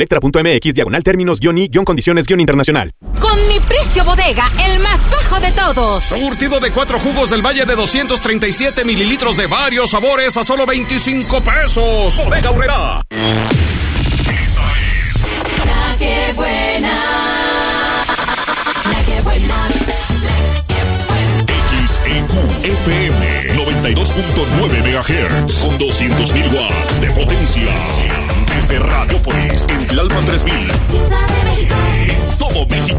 Vectra.mx/términos-y-condiciones-internacional. Con mi precio bodega, el más bajo de todos. Surtido de 4 jugos del Valle de 237 mililitros de varios sabores a solo 25 pesos. Bodega Aurrerá. Esta es La Que Buena. La Que Buena. XEQ FM 92.9 MHz con 200.000 watts de potencia. Desde Radiopolis en Tlalpan 3000. Ciudad de México. Todo México.